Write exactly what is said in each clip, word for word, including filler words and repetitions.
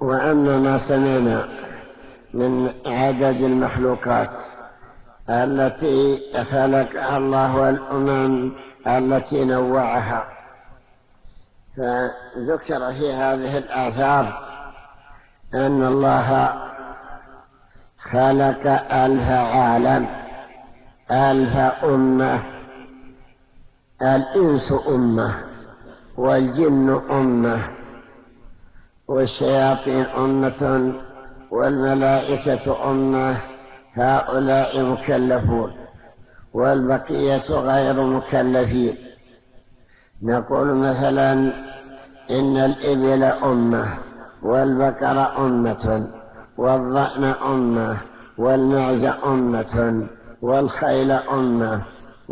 وأننا سمعنا من عدد المخلوقات التي خلقها الله والأمم التي نوعها. فذكر في هذه الآثار أن الله خلق ألف عالم، ألف أمة، الإنس أمة والجن أمة والشياطين أمة والملائكة أمة، هؤلاء مكلفون والبقية غير مكلفين. نقول مثلا إن الإبل أمة والبقر أمة والضأن أمة والمعز أمة والخيل أمة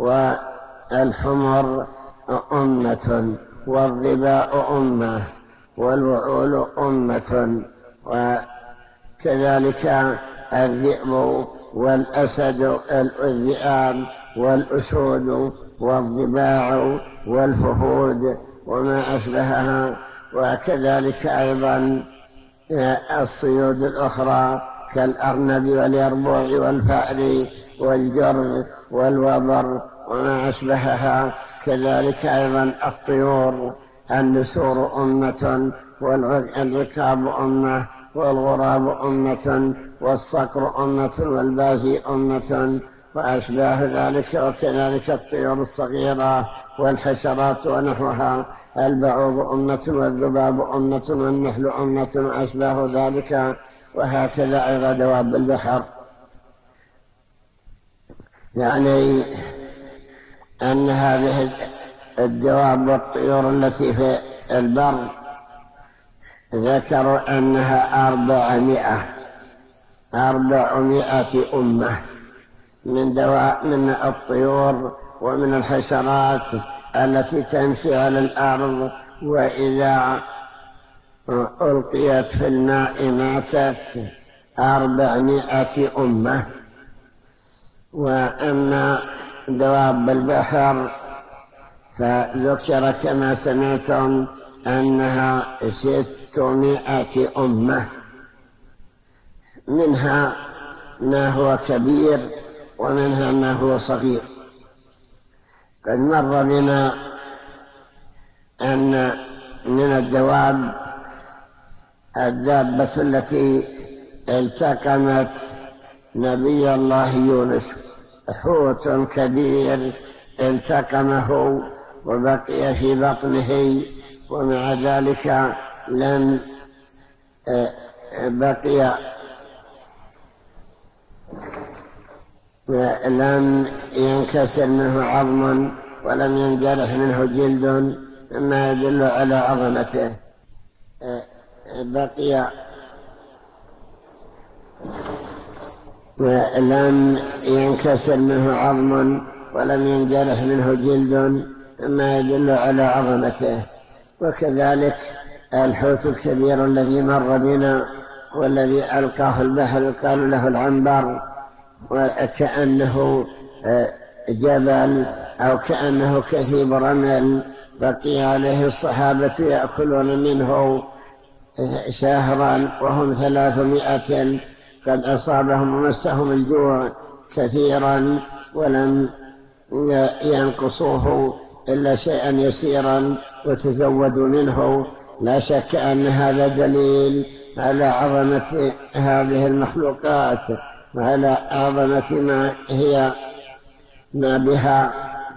والحمر أمة والظباء أمة والوعول أمة، وكذلك الذئب والأسد الذئاب والأسود والضباع والفهود وما أشبهها، وكذلك أيضا الصيود الأخرى كالأرنب واليربوع والفأر والجرذ والوبر وما أشبهها، كذلك أيضا الطيور النسور أمة والعقاب أمة والغراب أمة والصقر أمة والبازي أمة وأشباه ذلك، وكذلك الطيور الصغيرة والحشرات ونحوها، البعوض أمة والذباب أمة والنحل أمة وأشباه ذلك، وهكذا أيضا دواب البحر. يعني أن هذه الدواب والطيور التي في البر ذكروا أنها أربعمائة أربعمائة أمة من دواء من الطيور ومن الحشرات التي تمشي على الأرض، وإذا ألقيت في الماء ماتت، أربعمائة أمة. وأما دواب البحر فذكر كما سمعتم أنها ستمائة أمة، منها ما هو كبير ومنها ما هو صغير. قد مر بنا أن من الدواب الدابة التي التقمت نبي الله يونس، حوت كبير التقمه وبقي في بطنه، ومع ذلك لم بقي لم ينكسر منه عظم ولم ينجرح منه جلد، مما يدل على عظمته. بقي لم ينكسر منه عظم ولم ينجرح منه جلد، مما يدل على عظمته. وكذلك الحوت الكبير الذي مر بنا والذي ألقاه البحر قالوا له العنبر، وكأنه جبل أو كأنه كثيب رمل، بقي عليه الصحابة يأكلون منه شهرا وهم ثلاثمائة، قد أصابهم ومسهم الجوع كثيرا ولم ينقصوه إلا شيئا يسيرا وتزودوا منه. لا شك أن هذا دليل على عظمة هذه المخلوقات وعلى عظمة ما هي ما بها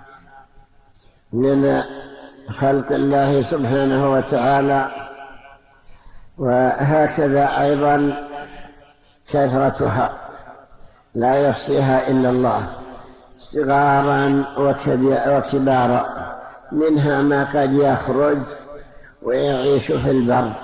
من خلق الله سبحانه وتعالى. وهكذا أيضا كثرتها لا يحصيها إلا الله، صغارا وكبارا، منها ما قد يخرج ويعيش في البر.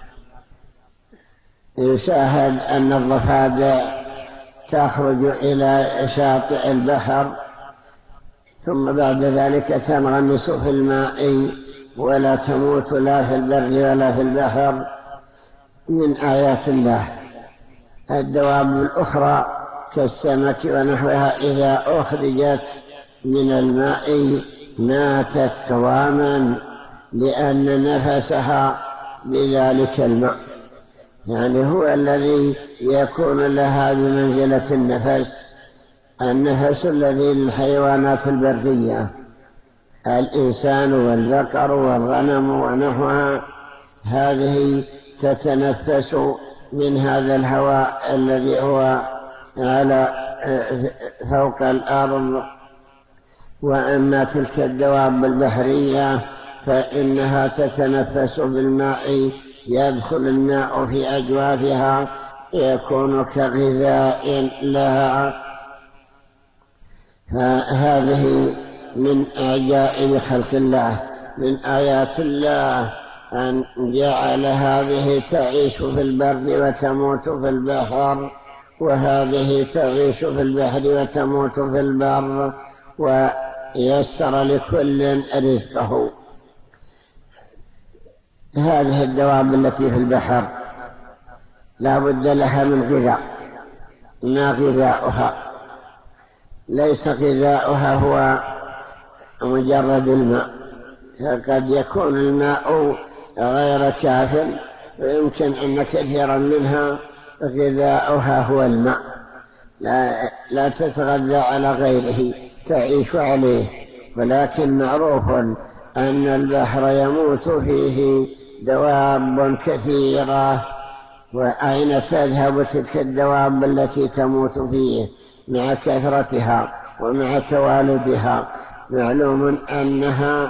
يشاهد أن الضفادع تخرج إلى شاطئ البحر ثم بعد ذلك تنغمس في الماء ولا تموت لا في البر ولا في البحر، من آيات الله. الدواب الأخرى كالسمك ونحوها إذا أخرجت من الماء ماتت تماما لأن نفسها بذلك الماء. يعني هو الذي يكون لها بمنزلة النفس، النفس الذي للحيوانات البرية، الإنسان والبقر والغنم ونحوها، هذه تتنفس من هذا الهواء الذي هو على فوق الأرض. وأما تلك الدواب البحرية فإنها تتنفس بالماء، يدخل الماء في أجوافها يكون كغذاء لها. فهذه من عجائب خلق الله، من آيات الله أن جعل هذه تعيش في البر وتموت في البحر، وهذه تعيش في البحر وتموت في البر، ويسر لكل رزقه. هذه الدواب التي في البحر لا بد لها من غذاء، ما غذاؤها؟ ليس غذاؤها هو مجرد الماء، فقد يكون الماء غير كاف، ويمكن أن كثيرا منها غذاؤها هو الماء، لا, لا تتغذى على غيره، تعيش عليه. ولكن معروف أن البحر يموت فيه دواب كثيرة، وأين تذهب تلك الدواب التي تموت فيه مع كثرتها ومع توالدها؟ معلوم أنها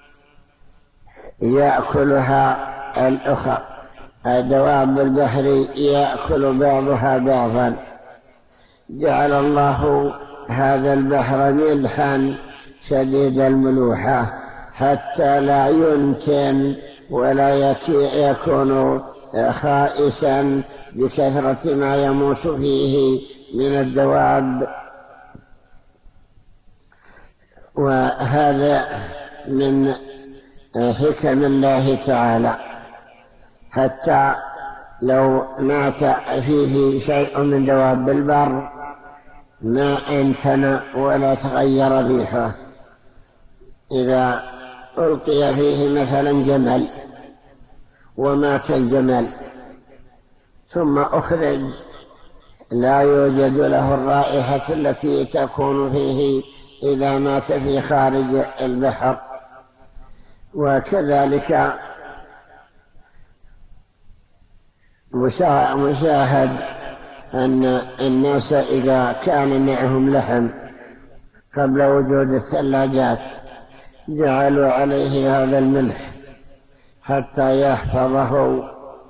يأكلها الأخر، دواب البحر يأكل بعضها بعضا. جعل الله هذا البحر ملحا شديد الملوحة حتى لا ينتن ولا يكون خائسا بكثرة ما يموت فيه من الدواب. وهذا من حكم الله تعالى، حتى لو مات فيه شيء من دواب البر ما انتن ولا تغير ريحه. إذا ألقي فيه مثلا جمل ومات الجمل ثم أخرج، لا يوجد له الرائحة التي تكون فيه إذا مات في خارج البحر. وكذلك مشاهد أن الناس إذا كان معهم لحم قبل وجود الثلاجات جعلوا عليه هذا الملح حتى يحفظه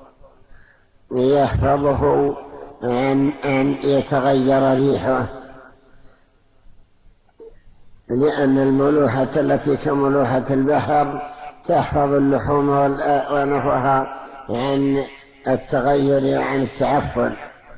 يحفظه عن أن يتغير ريحه، لأن الملوحة التي كملوحة البحر تحفظ اللحوم ونحوها عن التغير وعن التعفن.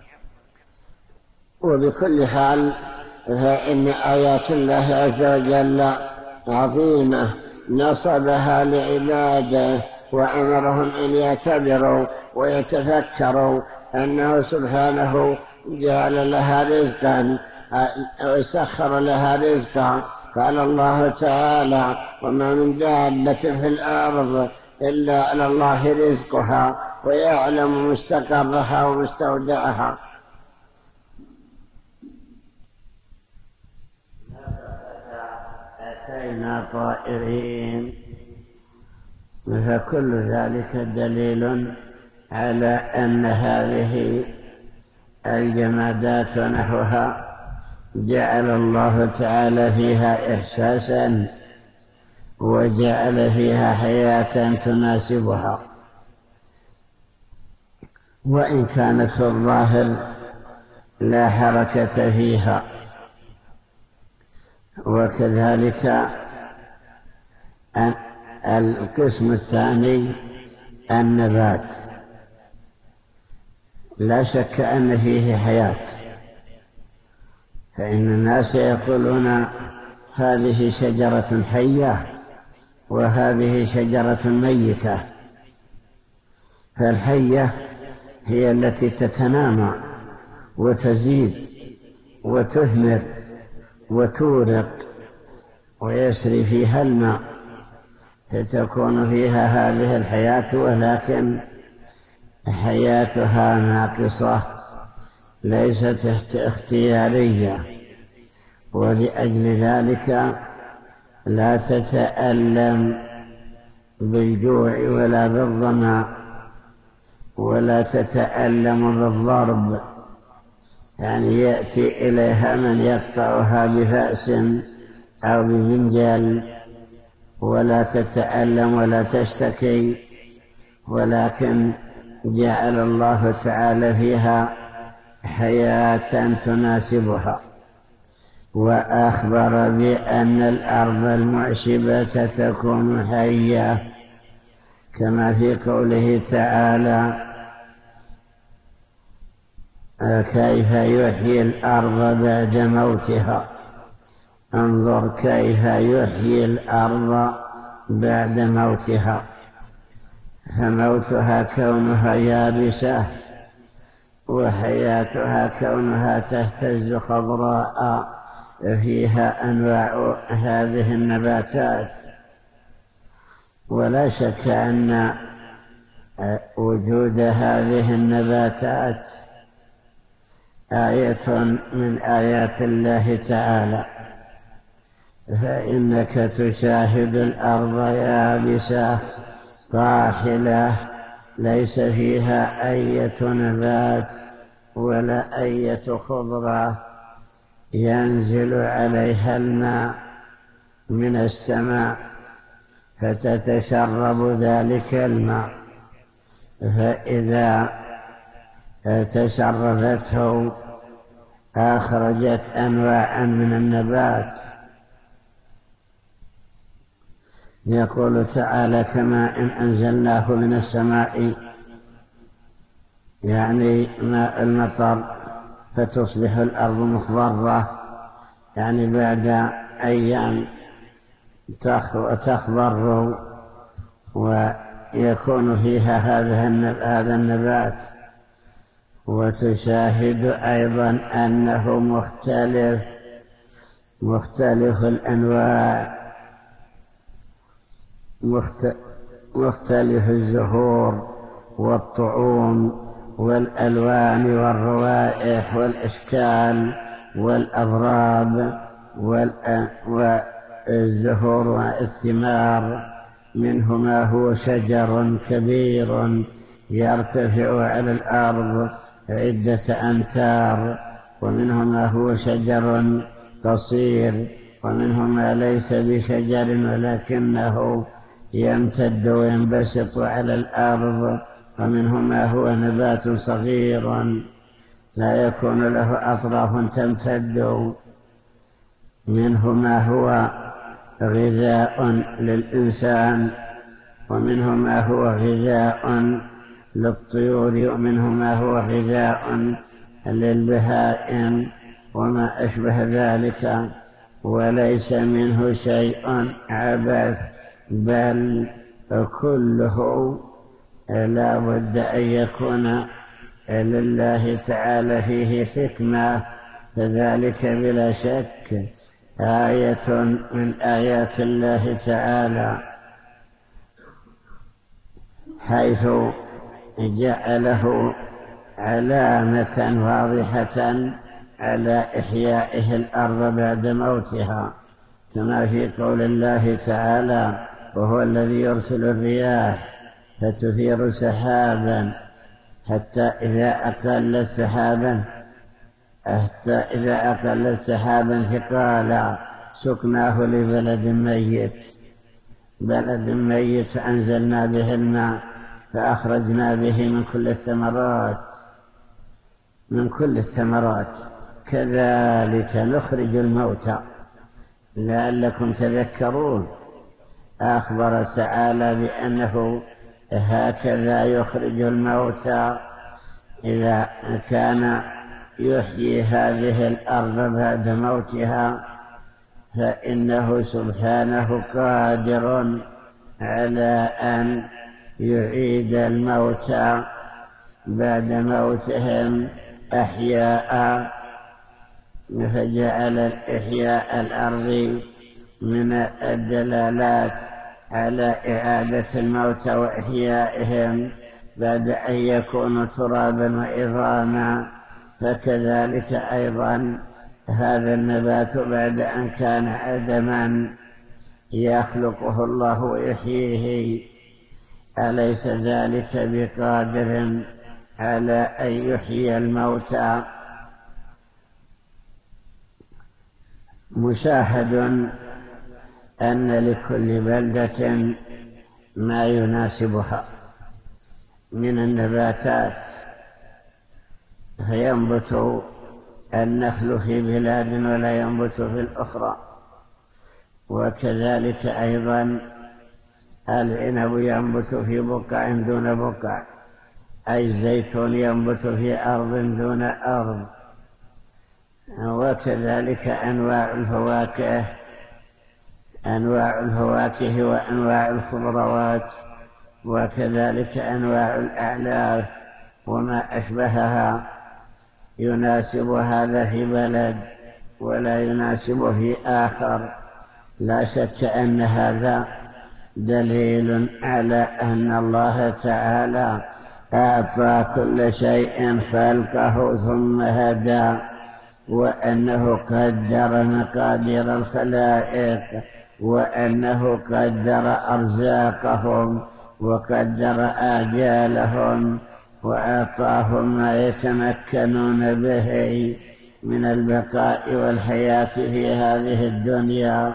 وبكل حال فإن آيات الله عز وجل عظيمة، نصبها لعباده وأمرهم أن يعتبروا ويتفكروا أنه سبحانه جعل لها رزقا وسخر لها رزقا. قال الله تعالى: وما من دابة في الأرض إلا على الله رزقها ويعلم مستقرها ومستودعها. أتينا طائرين، فكل ذلك دليل على أن هذه الجمادات ونحوها جعل الله تعالى فيها إحساسا وجعل فيها حياة تناسبها، وإن كانت في الظاهر لا حركة فيها. وكذلك القسم الثاني النبات، لا شك أن فيه حياة، فإن الناس يقولون هذه شجرة حية وهذه شجرة ميتة. فالحية هي التي تتنامى وتزيد وتثمر وتورق ويسري فيها الماء، فتكون فيها هذه الحياة. ولكن حياتها ناقصة ليست اختيارية، ولأجل ذلك لا تتألم بالجوع ولا بالظمأ، ولا تتألم بالضرب، يعني يأتي إليها من يقطعها بفأس أو بمنجل، ولا تتألم ولا تشتكي، ولكن جعل الله تعالى فيها حياة تناسبها. وأخبر بأن الأرض المعشبة تكون حية، كما في قوله تعالى: كيف يحيي الأرض بعد موتها. انظر كيف يحيي الأرض بعد موتها، فموتها كونها يابسة، وحياتها كونها تهتز خضراء فيها أنواع هذه النباتات. ولا شك أن وجود هذه النباتات آية من آيات الله تعالى، فإنك تشاهد الأرض يابسة طاحلة ليس فيها أي نبات ولا أي خضرة، ينزل عليها الماء من السماء فتتشرب ذلك الماء، فإذا تشربته أخرجت أنواعا من النبات. يقول تعالى: كما إن أنزلناه من السماء، يعني ماء المطر، فتصبح الأرض مخضرة، يعني بعد أيام تخضر ويكون فيها هذا النبات. وتشاهد أيضا أنه مختلف مختلف الأنواع، مختلف الزهور والطعوم والألوان والروائح والأشكال والأضراب والزهور والثمار. منه ما هو شجر كبير يرتفع على الأرض عدة أمتار، ومنه ما هو شجر قصير، ومنه ما ليس بشجر ولكنه يمتد وينبسط على الأرض، ومنه ما هو نبات صغير لا يكون له أطراف تمتد. منه ما هو غذاء للإنسان، ومنه ما هو غذاء للطيور، ومنه ما هو غذاء للبهائم وما أشبه ذلك. وليس منه شيء عبث، بل كله لا بد أن يكون لله تعالى فيه حكمة، فذلك بلا شك آية من آيات الله تعالى، حيث جعله علامة واضحة على إحيائه الأرض بعد موتها، كما في قول الله تعالى: وهو الذي يرسل الرياح فتثير سحابا حتى إذا أقلت سحابا حتى إذا أقلت سحابا ثقالا سقناه لبلد ميت بلد ميت فأنزلنا به الماء فأخرجنا به من كل الثمرات من كل الثمرات كذلك نخرج الموتى لعلكم تذكرون. أخبر تعالى بأنه هكذا يخرج الموتى إذا كان يحيي هذه الأرض بعد موتها، فإنه سبحانه قادر على أن يعيد الموتى بعد موتهم أحياء، فجعل إحياء الأرض من الدلالات على إعادة الموتى وإحيائهم، بعد أن يكونوا ترابا وعظاما، فكذلك أيضا هذا النبات بعد أن كان عدما يخلقه الله ويحييه، أليس ذلك بقادر على أن يحيي الموتى؟ مشاهد أن لكل بلدة ما يناسبها من النباتات، فينبت النخل في بلاد ولا ينبت في الأخرى، وكذلك أيضا العنب ينبت في بقع دون بقع، أي الزيتون ينبت في أرض دون أرض، وكذلك أنواع الفواكه أنواع الفواكه وأنواع الخضروات، وكذلك أنواع الأعلاف وما أشبهها يناسب هذا في بلد ولا يناسب في آخر. لا شك أن هذا دليل على أن الله تعالى أعطى كل شيء خلقه ثم هدى، وأنه قدر مقادير الخلائق، وأنه قدر أرزاقهم وقدر آجالهم، وأعطاهم ما يتمكنون به من البقاء والحياة في هذه الدنيا.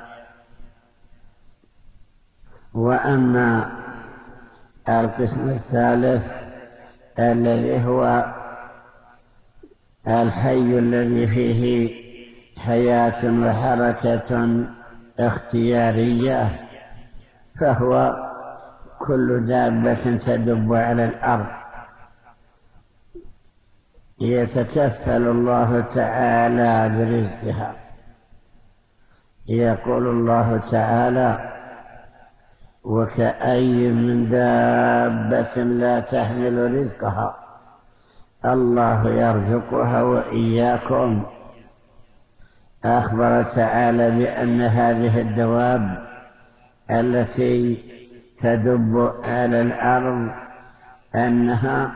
وأما القسم الثالث الذي هو الحي الذي فيه حياة وحركة اختيارية، فهو كل دابة تدب على الأرض يتكفل الله تعالى برزقها. يقول الله تعالى: وكأي من دابة لا تحمل رزقها الله يرزقها وإياكم. أخبر تعالى بأن هذه الدواب التي تدب على الأرض أنها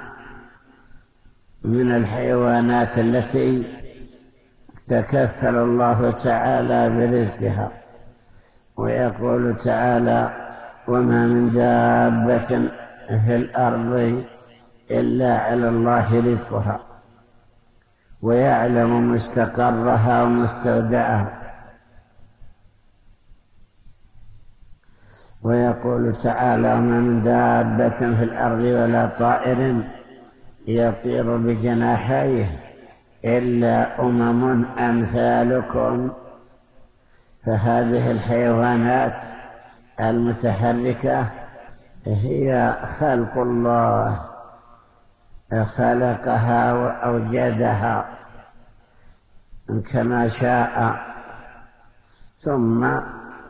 من الحيوانات التي تكفل الله تعالى برزقها. ويقول تعالى: وما من دابة في الأرض إلا على الله رزقها ويعلم مستقرها ومستودعها. ويقول تعالى: وما من دابة في الأرض ولا طائر يطير بجناحيه إلا أمم أمثالكم. فهذه الحيوانات المتحركة هي خلق الله، خلقها وأوجدها كما شاء، ثم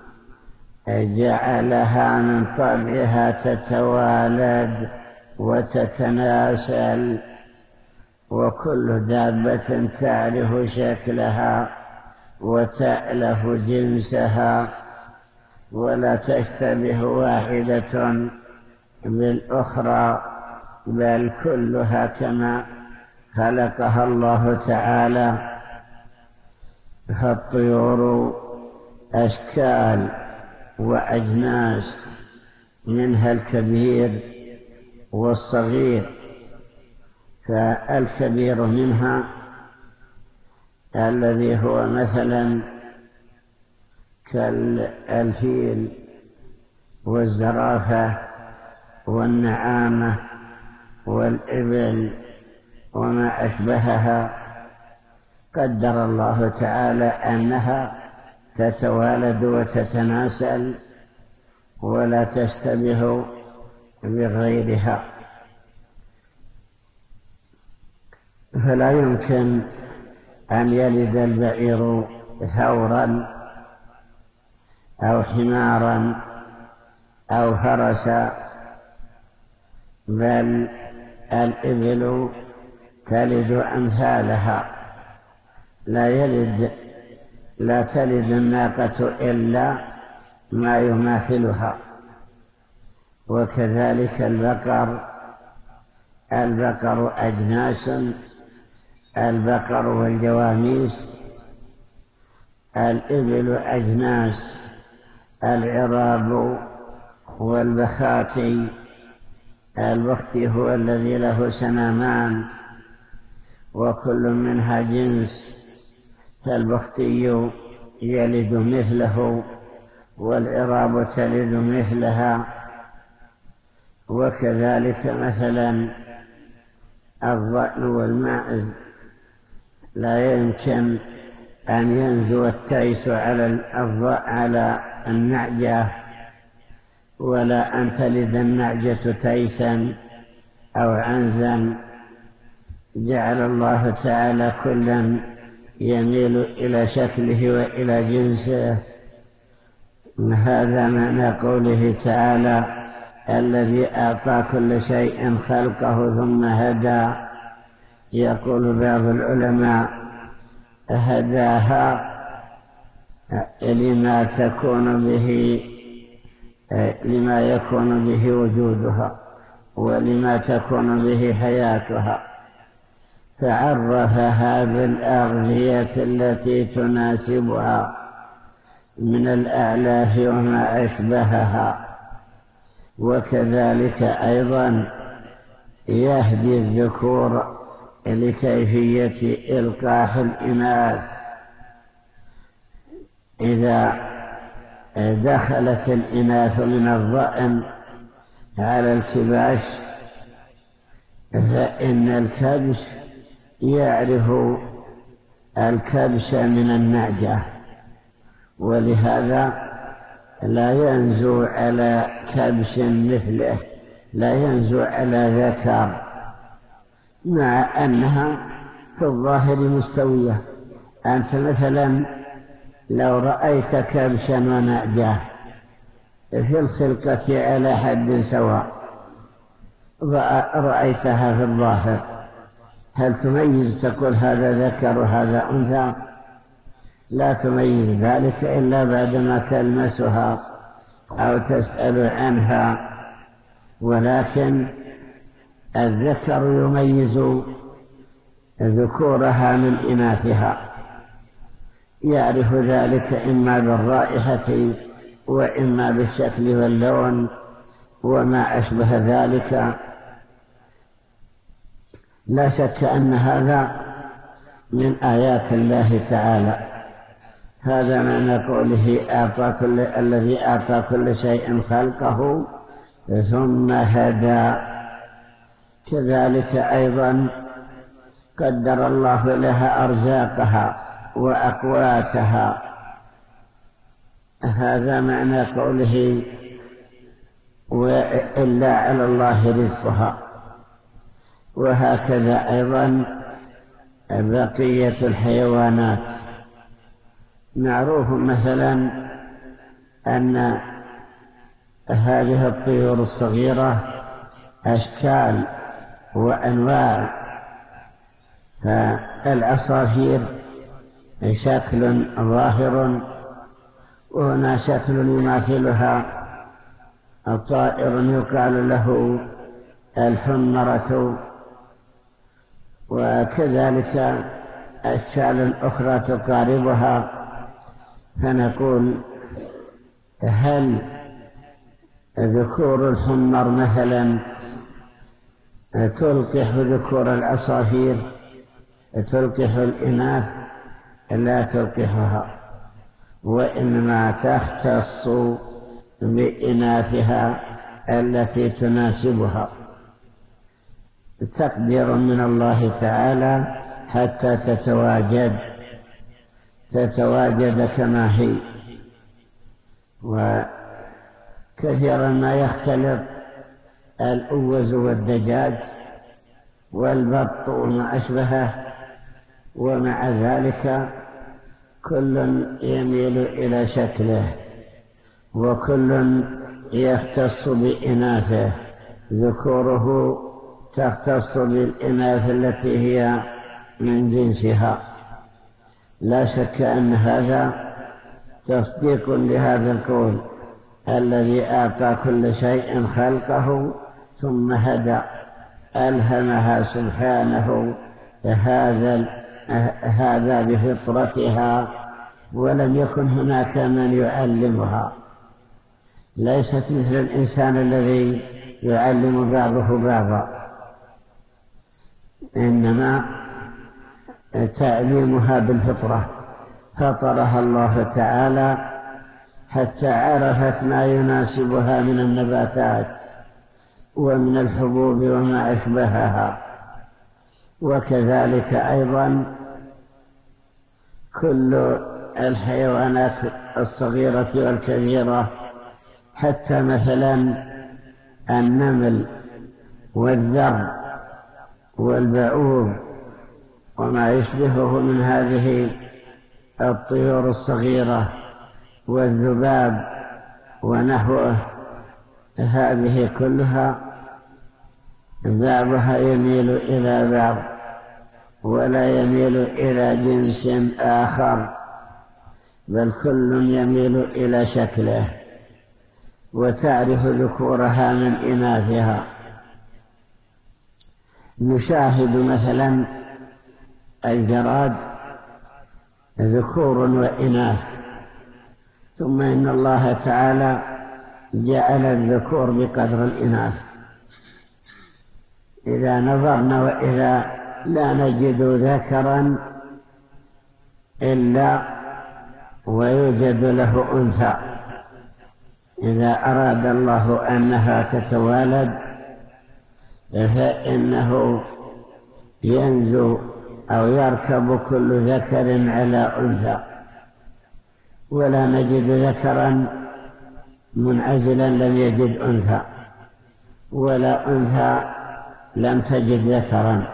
جعلها من طبعها تتوالد وتتناسل، وكل دابة تعرف شكلها وتألف جنسها، ولا تشتبه واحدة بالأخرى، بل كلها كما خلقها الله تعالى. فالطيور أشكال وأجناس، منها الكبير والصغير. فالكبير منها الذي هو مثلا كالفيل والزرافة والنعامة والإبل وما أشبهها، قدر الله تعالى أنها تتوالد وتتناسل ولا تشتبه بغيرها. فلا يمكن أن يلد البعير ثورا أو حمارا أو فرسا، بل الإبل تلد أمثالها. لا يلد لا تلد الناقة إلا ما يماثلها، وكذلك البقر البقر أجناس: البقر والجواميس، الإبل أجناس: العراب والبخاتي. البختي هو الذي له سنامان، وكل منها جنس، فالبختي يلد مثله، والعراب تلد مثلها. وكذلك مثلا الضأن والماعز، لا يمكن أن ينزو التيس على على النعجة، ولا أن تلد النعجة تيسا أو عنزا. جعل الله تعالى كلا يميل إلى شكله وإلى جنسه. هذا معنى قوله تعالى: الذي أعطى كل شيء خلقه ثم هدى. يقول بعض العلماء: هداها لما تكون به لما يكون به وجودها، ولما تكون به حياتها، فعرفها بالأغذية التي تناسبها من الأعلاف وما أشبهها. وكذلك أيضا يهدي الذكور لكيفية إلقاح الإناث. إذا دخلت الإناث من الضأن على الكباش، فإن الكبش يعرف الكبش من النعجة، ولهذا لا ينزو على كبش مثله، لا ينزو على ذكر، مع أنها في الظاهر مستوية. أنت مثلا لو رأيت كبشا ونعجة في الخلقة على حد سواء، رأيتها في الظاهر، هل تميز تقول هذا ذكر وهذا أنثى؟ لا تميز ذلك إلا بعدما تلمسها أو تسأل عنها. ولكن الذكر يميز ذكورها من إناثها، يعرف ذلك إما بالرائحة وإما بالشكل واللون وما أشبه ذلك. لا شك أن هذا من آيات الله تعالى. هذا معنى قوله: أعطى كل الذي أعطى كل شيء خلقه ثم هدى. كذلك أيضا قدر الله لها أرزاقها وأقواتها. هذا معنى قوله: وإلا على الله رزقها. وهكذا أيضا بقية الحيوانات. معروف مثلا أن هذه الطيور الصغيرة أشكال وأنواع، فالعصافير شكل ظاهر، وهنا شكل يماثلها طائر يقال له الحمرة، وكذلك أشكال أخرى تقاربها. فنقول: هل ذكور الحمر مثلا تلقح ذكور العصافير، تلقح الإناث؟ لا تلقحها، وإنما تختص بإناثها التي تناسبها. تقدير من الله تعالى حتى تتواجد تتواجد كما هي. وكثيرا ما يختلط الأوز والدجاج والبط وما أشبهه، ومع ذلك كل يميل إلى شكله، وكل يختص بإناثه. ذكوره تختص بالإناث التي هي من جنسها. لا شك أن هذا تصديق لهذا القول: الذي أعطى كل شيء خلقه ثم هدى، ألهمها سبحانه هذا هذا بفطرتها، ولم يكن هناك من يعلمها. ليست مثل الإنسان الذي يعلم بعضه بعضا، إنما تعليمها بالفطرة. فطرها الله تعالى حتى عرفت ما يناسبها من النباتات ومن الحبوب وما أشبهها، وكذلك أيضا كل الحيوانات الصغيرة والكبيرة، حتى مثلا النمل والذر والبعوض وما يشبهه من هذه الطيور الصغيرة والذباب ونحوه، هذه كلها بعضها يميل إلى بعض ولا يميل إلى جنس آخر، بل كل يميل إلى شكله، وتعرف ذكورها من إناثها. نشاهد مثلا الجراد ذكور وإناث، ثم إن الله تعالى جعل الذكور بقدر الإناث. إذا نظرنا وإذا لا نجد ذكرا إلا ويوجد له أنثى. إذا أراد الله أنها تتوالد فإنه ينزو أو يركب كل ذكر على أنثى، ولا نجد ذكرا منعزلا لم يجد أنثى، ولا أنثى لم تجد ذكرا،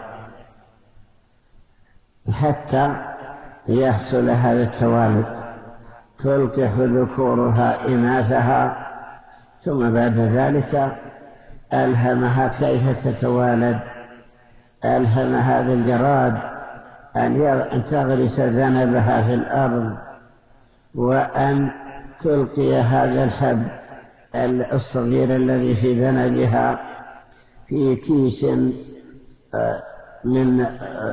حتى يحصل هذا التوالد. تلقح ذكورها إناثها، ثم بعد ذلك ألهمها كيف تتوالد. ألهم هذا الجراد أن تغرس ذنبها في الأرض، وأن تلقي هذا الحب الصغير الذي في ذنبها في كيس من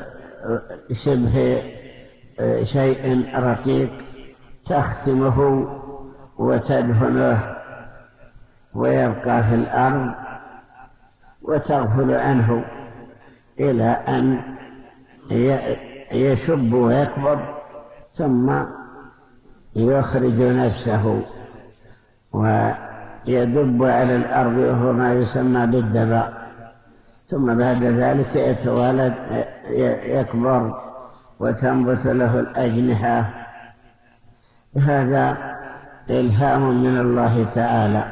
شبه شيء رقيق، تختمه وتدفنه ويبقى في الأرض وتغفل عنه إلى أن يشب ويكبر، ثم يخرج نفسه ويدب على الأرض، وهو ما يسمى بالدباء. ثم بعد ذلك يتوالد يكبر وتنبت له الأجنحة. هذا إلهام من الله تعالى.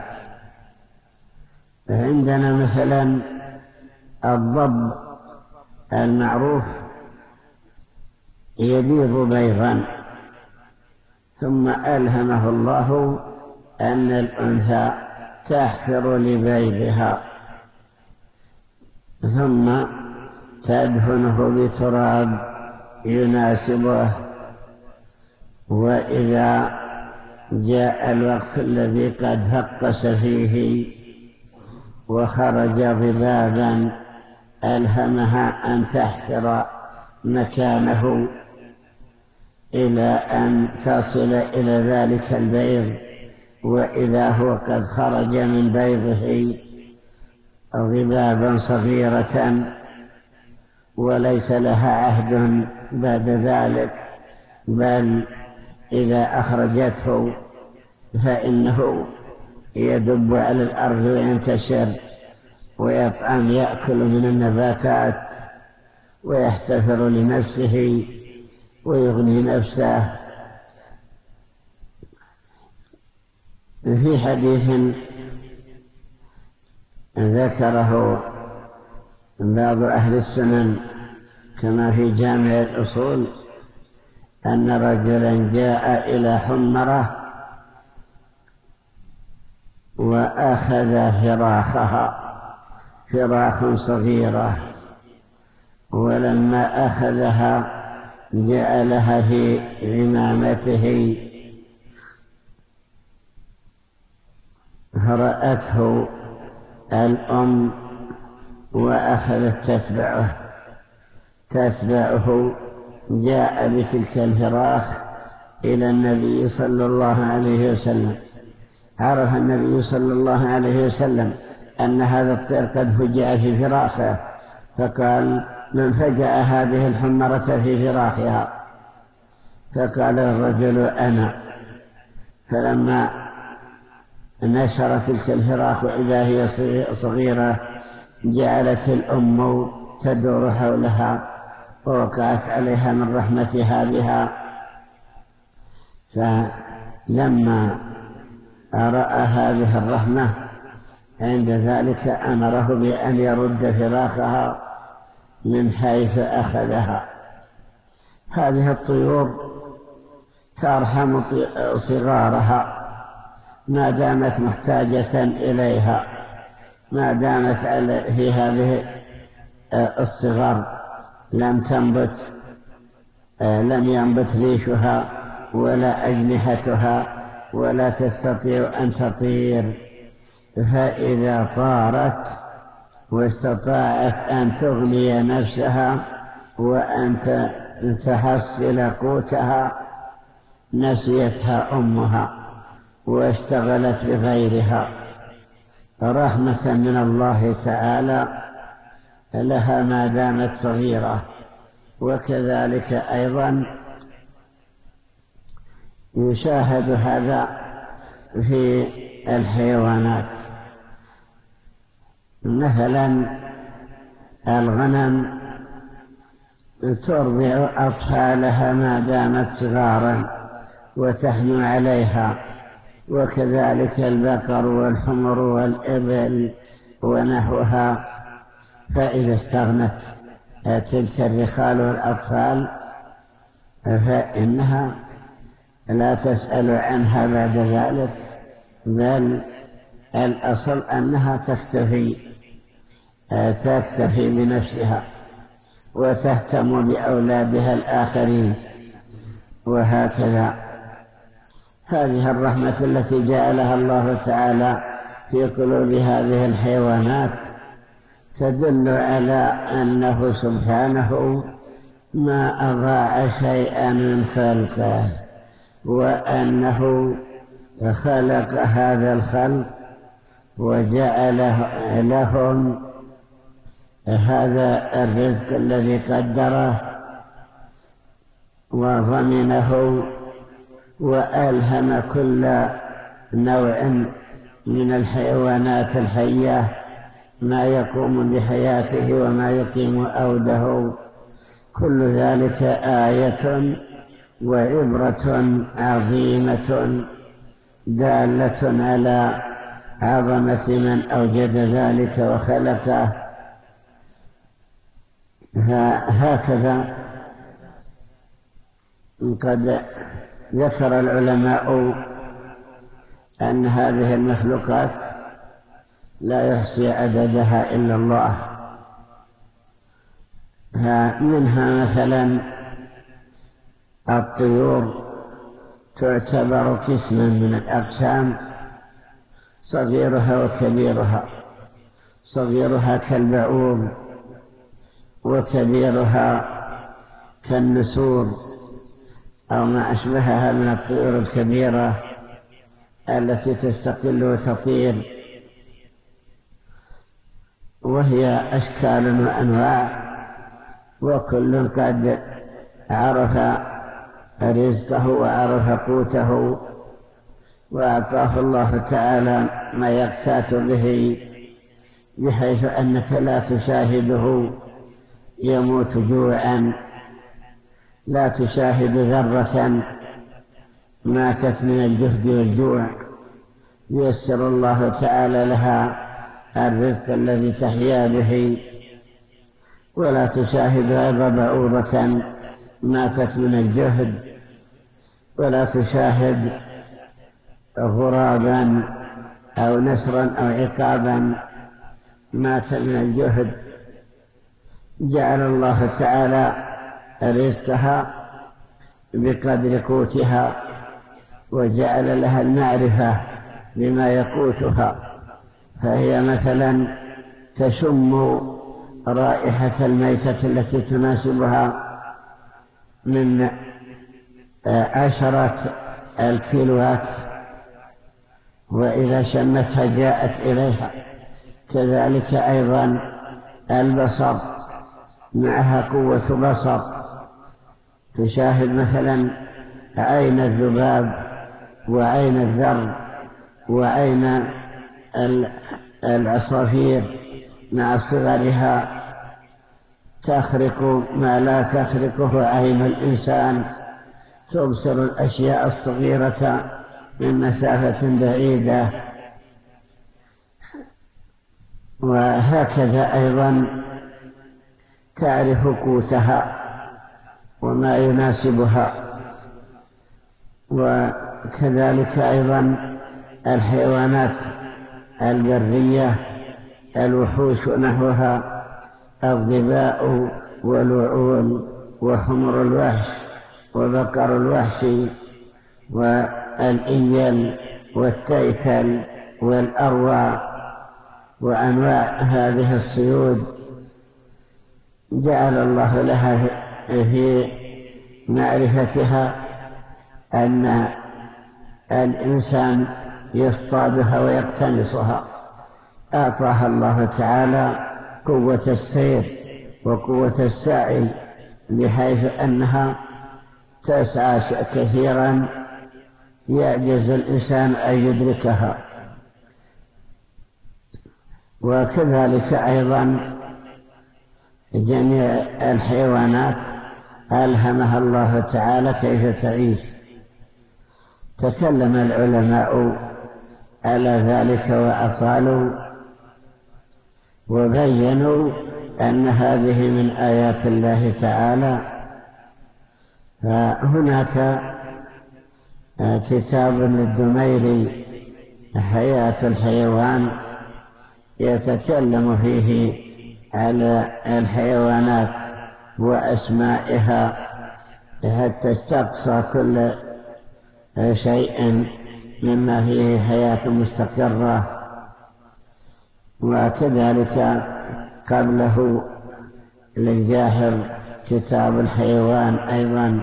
عندنا مثلا الضب المعروف يبيض بيضا، ثم ألهمه الله أن الأنثى تحفر لبيضها، ثم تدفنه بتراب يناسبه. وإذا جاء الوقت الذي قد هقس فيه وخرج ضبابا ألهمها أن تحفر مكانه إلى أن تصل إلى ذلك البيض. وإذا هو قد خرج من بيضه ضبابا صغيرة وليس لها عهد بعد ذلك، بل إذا أخرجته فإنه يدب على الأرض وينتشر ويطعم، يأكل من النباتات ويحتفر لنفسه ويغني نفسه. في حديث ذكره بعض أهل السنن كما في جامع الأصول أن رجلا جاء إلى حمرة وأخذ فراخها، فراخ صغيرة، ولما أخذها جعلها في عمامته، فرأته الأم وأخذت تتبعه تتبعه جاء بتلك الفراخ إلى النبي صلى الله عليه وسلم. عرف النبي صلى الله عليه وسلم أن هذا الطير قد فجأ في فراخه، فقال: من فجأ هذه الحمرة في فراخها؟ فقال الرجل: أنا. فلما نشر تلك الفراخ وإذا هي صغيرة جعلت الأم تدور حولها ووقعت عليها من رحمتها بها. فلما رأى هذه الرحمة عند ذلك أمره بأن يرد فراخها من حيث أخذها. هذه الطيور ترحم صغارها ما دامت محتاجة إليها، ما دامت في هذه الصغار لم تنبت لم ينبت ريشها ولا أجنحتها ولا تستطيع أن تطير. فإذا طارت واستطاعت أن تغني نفسها وأن تحصل قوتها نسيتها أمها واشتغلت بغيرها رحمة من الله تعالى لها ما دامت صغيرة. وكذلك أيضا يشاهد هذا في الحيوانات. مثلا الغنم ترضع أطفالها ما دامت صغارا وتحنو عليها، وكذلك البقر والحمر والإبل ونحوها. فإذا استغنت تلك الرخال والأطفال فإنها لا تسأل عنها بعد ذلك، بل الأصل أنها تكتفي تكتفي بنفسها وتهتم بأولادها الآخرين. وهكذا هذه الرحمة التي جعلها الله تعالى في قلوب هذه الحيوانات تدل على أنه سبحانه ما أضاع شيئا من خلقه، وأنه خلق هذا الخلق وجعل لهم هذا الرزق الذي قدره وضمنه، وألهم كل نوع من الحيوانات الحية ما يقوم بحياته وما يقيم أوده. كل ذلك آية وعبرة عظيمة دالة على عظمة من أوجد ذلك وخلقه. هكذا قد ذكر العلماء أن هذه المخلوقات لا يحصي عددها إلا الله. منها مثلا الطيور تعتبر قسما من الأقسام، صغيرها وكبيرها. صغيرها كالبعوض، وكبيرها كالنسور أو ما أشبهها من الطيور الكبيرة التي تستقل وتطير، وهي أشكال وأنواع، وكل قد عرف رزقه وعرف قوته وأعطاه الله تعالى ما يقتات به، بحيث أنك لا تشاهده يموت جوعا، لا تشاهد ذرة ماتت من الجهد والجوع، ييسر الله تعالى لها الرزق الذي تحيا به. ولا تشاهد أيضا بعوضة ماتت من الجهد، ولا تشاهد غرابا أو نسرا أو عقابا مات من الجهد. جعل الله تعالى رزقها بقدر قوتها، وجعل لها المعرفة بما يقوتها. فهي مثلا تشم رائحة الميتة التي تناسبها من عشرة الكيلوات، وإذا شمتها جاءت إليها. كذلك أيضا البصر، معها قوة بصر، تشاهد مثلا عين الذباب وعين الذر وعين العصافير مع صغرها، تخرق ما لا تخرقه عين الإنسان، تبصر الأشياء الصغيرة من مسافة بعيدة. وهكذا أيضا تعرف قوتها وما يناسبها. وكذلك أيضا الحيوانات البرية، الوحوش نحوها، الظباء والوعول وحمر الوحش وبقر الوحش والإيل والتيتل والأروى وأنواع هذه الصيود، جعل الله لها في معرفتها أن الإنسان يصطادها ويقتنصها. أعطاها الله تعالى قوة السير وقوة السعي، بحيث أنها تسعى كثيرا يعجز الإنسان أن يدركها. وكذلك أيضا جميع الحيوانات ألهمها الله تعالى كيف تعيش. تكلم العلماء على ذلك وأطالوا وبينوا أن هذه من آيات الله تعالى. فهناك كتاب للدميري حياة الحيوان يتكلم فيه على الحيوانات وأسمائها حتى استقصى كل شيء مما فيه حياة مستقرة. وكذلك قبله للجاحظ كتاب الحيوان أيضا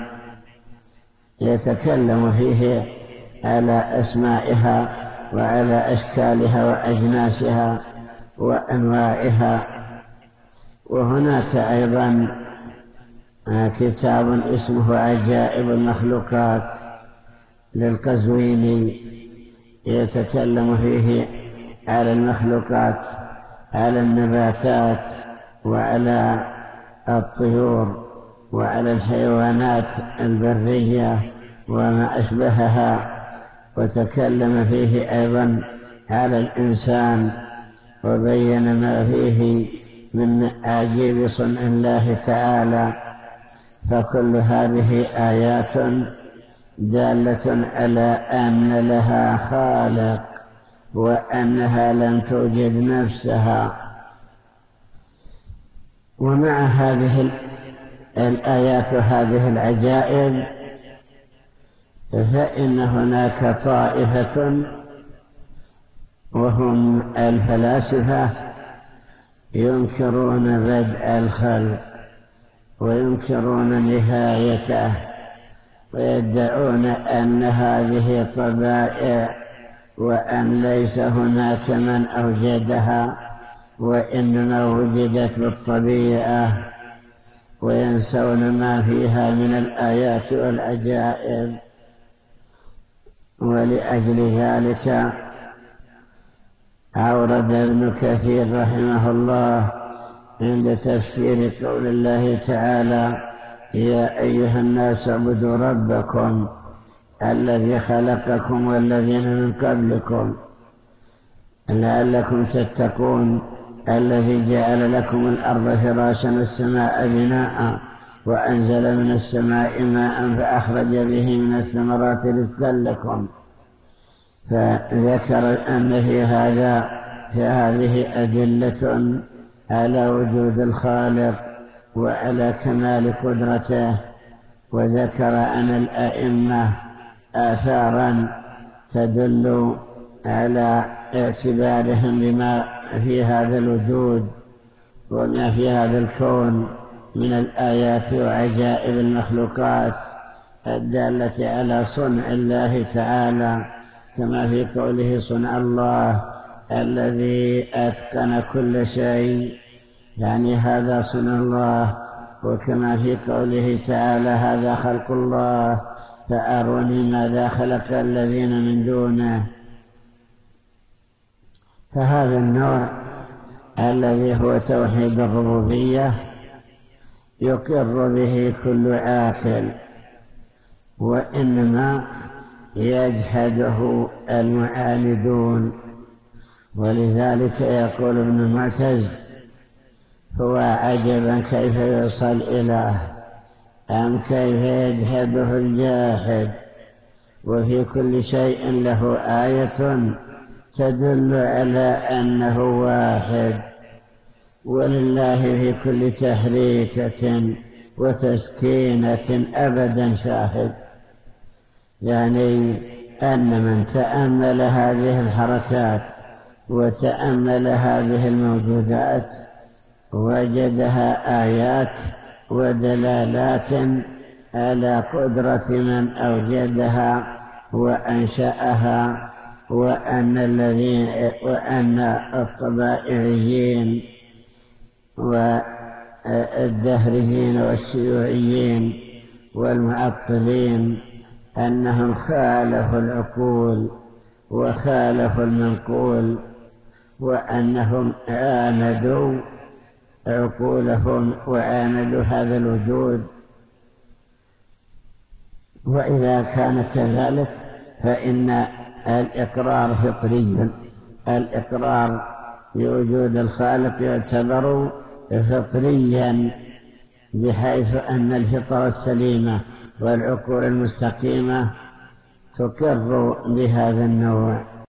يتكلم فيه على أسمائها وعلى أشكالها وأجناسها وأنواعها. وهناك أيضا كتاب اسمه عجائب المخلوقات للقزويني يتكلم فيه على المخلوقات، على النباتات وعلى الطيور وعلى الحيوانات البرية وما أشبهها. وتكلم فيه أيضا على الإنسان وبين ما فيه من عجيب صنع الله تعالى. فكل هذه آيات دالة على أن لها خالق وأنها لم توجد نفسها. ومع هذه الآيات وهذه العجائب فإن هناك طائفة وهم الفلاسفة ينكرون بدء الخلق وينكرون نهايته، ويدعون أن هذه طبائع وأن ليس هناك من أوجدها وإنما وجدت بالطبيعة، وينسون ما فيها من الآيات والعجائب. ولأجل ذلك أورد ابن كثير رحمه الله عند تفسير قول الله تعالى: يا أيها الناس اعبدوا ربكم الذي خلقكم والذين من قبلكم لعلكم تتقون، الذي جعل لكم الأرض فراشا والسماء بناء وأنزل من السماء ماء فأخرج به من الثمرات رزقا لكم. فذكر أن في هذا في هذه أدلة على وجود الخالق وعلى كمال قدرته. وذكر أن الأئمة آثارا تدل على اعتبارهم بما في هذا الوجود، وما في هذا الكون من الآيات وعجائب المخلوقات الدالة على صنع الله تعالى، كما في قوله صنع الله الذي أتقن كل شيء، يعني هذا صنع الله. وكما في قوله تعالى هذا خلق الله فأروني ماذا خلق الذين من دونه. فهذا النوع الذي هو توحيد الربوبية يقر به كل عاقل، وإنما يجحده المعاندون. ولذلك يقول ابن المعتز هو عجبا كيف يوصل إله أم كيف يجحده الجاحد، وفي كل شيء له آية تدل على أنه واحد، ولله في كل تحريكة وتسكينة أبدا شاهد. يعني أن من تأمل هذه الحركات وتأمل هذه الموجودات وجدها آيات ودلالات على قدرة من أوجدها وأنشأها، وأن الذين وأن الطبائعيين والدهريين والشيوعيين والمعطلين أنهم خالفوا العقول وخالفوا المنقول، وأنهم عاندوا عقولهم وعاندوا هذا الوجود. وإذا كان كذلك فإن الإقرار فطري، الإقرار بوجود الخالق يعتبر فطريا، بحيث أن الفطرة السليمة والعقول المستقيمة تقر بهذا النوع.